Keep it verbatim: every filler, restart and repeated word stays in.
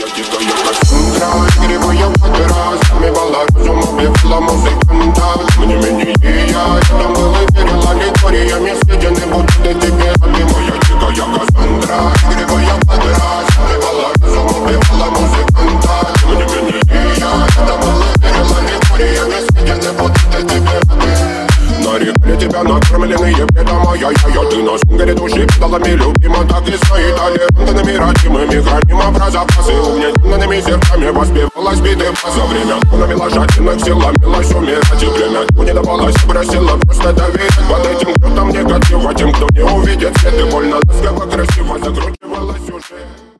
дикая Кассандра, игривая вода, затмевала разум, убивала музыканта. Тем не менее я там был и верила лекториями съедены будут эти пираты. Моя дикая Кассандра, игривая вода, затмевала разум, убивала музыканта. Тем не менее я там был и верила лекториями съедены будут эти пираты. Нарекали тебя накормленные бредом, ай-яй-яй. Ты на сунгере души педалами любима, так и стоит толерантными, родимыми, храним про запасы. Угнетенными сердцами воспевалась биты за время. Навела жадных сил, ломилась умирать и время. Не давалась, просила просто доверять под этим, кто там негатив, а тем, кто не увидит свет. И больно ласково, красиво закручивалась уже.